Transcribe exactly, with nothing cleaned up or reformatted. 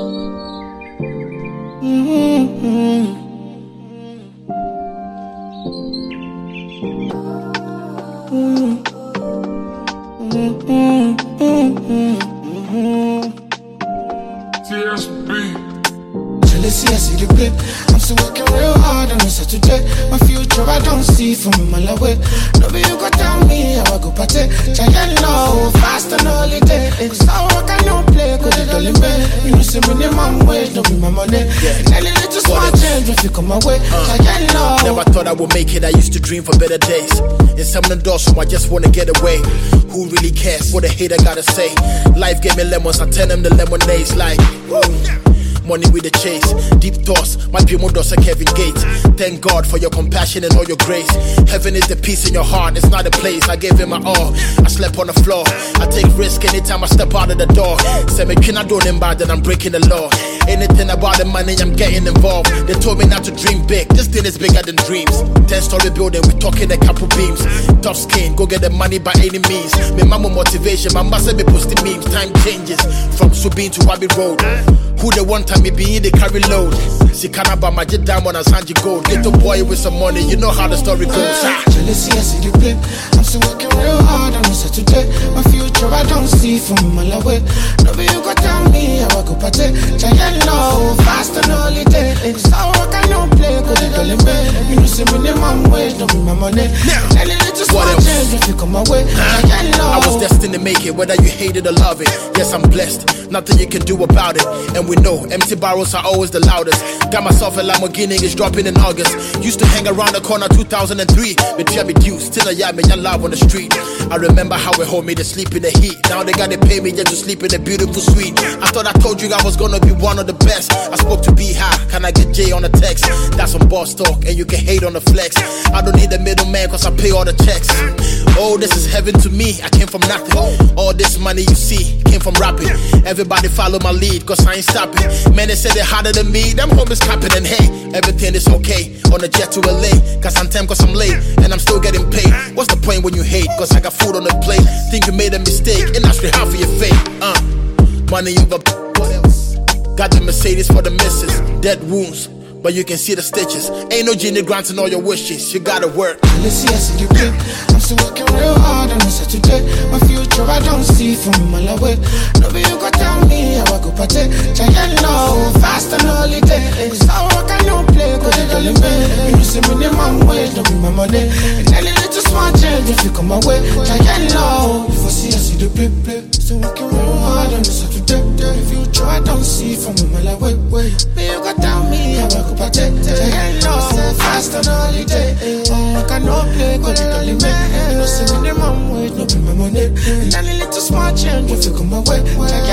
Mm-hmm. Mm-hmm. Mm-hmm. Mm-hmm. T S B. Jealousy, I see the blip. I'm still working real hard on a Saturday. My future I don't see from a mile away. No, but you go tell me how I go party. Giant low, fast on holiday. Cause I work I don't play, cause they don't me. You know, see minimum wage, don't be my money. And I need to small change if you come my way. Giant low. Never thought I would make it, I used to dream for better days. In some of the doors, so I just wanna get away. Who really cares what a hater gotta say? Life gave me lemons, I turn them to lemonades like, woo. Money with the chase, deep thoughts, my primo does a Kevin Gates. Thank God for your compassion and all your grace. Heaven is the peace in your heart, it's not a place. I gave him my all, I slept on the floor. I take risk anytime I step out of the door. Say me can I do them bad, then I'm breaking the law. Anything about the money, I'm getting involved. They told me not to dream big, this thing is bigger than dreams. Ten story building, we talking a couple beams. Tough skin, go get the money by any means. Me mama motivation, my must be posting memes. Time changes, from Subin to Abbey Road. Who the one time me be in the carry load? See Canaba, my jet diamond and Sanji gold. Little boy with some money, you know how the story goes. Ah. Jealousy, I see the blip. I'm still working real hard on a Saturday. My future I don't see from a mile away. No, but you go tell me how I go party. Giant low, fast on holiday. Cause I work I don't play, cause they don't me. You know, see minimum wage, don't be my money. And I need to small change if you come my way. Giant low. I was destined to make it, whether you hate it or love it. Yes, I'm blessed, nothing you can do about it. And we know empty barrels are always the loudest. Got myself a Lamborghini, it's dropping in August. Used to hang around the corner two thousand three. Between me due, still a yard, me young love on the street. I remember how we hold me to sleep in the heat. Now they gotta pay me just to sleep in a beautiful suite. I thought I told you I was gonna be one of the best. I spoke to B High, can I get J on the text? That's some boss talk, and you can hate on the flex. I don't need a middleman, cause I pay all the checks. Oh, this is heaven to me, I came from nothing. All this money you see came from rapping. Everybody follow my lead, cause I ain't stopping. Man, they say they're harder than me, them homies capping. And hey, everything is okay on a jet to L A. Cause I'm time, cause I'm late, and I'm still getting paid. What's the point when you hate? Cause I got food on the plate. Think you made a mistake, and that's half of your fate. Uh, money over, what else? Got the Mercedes for the missus. Dead wounds, but you can see the stitches. Ain't no genie granting all your wishes, you gotta work. Jealousy, I see the blip. I'm still working real hard on a Saturday. My future I don't see from a mile away. No, but you go tell me how I go party. Giant low, fast on holiday. Cause I work I don't play, cause they don't me. You know, see minimum wage, don't be my money. And I need to small change if you come my way. Giant low, if I see, I see the blip, blip. Still working real hard on a Saturday. My future I don't see from a mile away. But you go tell me how I go party. Giant low, fast on holiday. Oh, I cannot play, cause they don't me. You know, see minimum wage, don't be my money. And I need to small change if you come my way.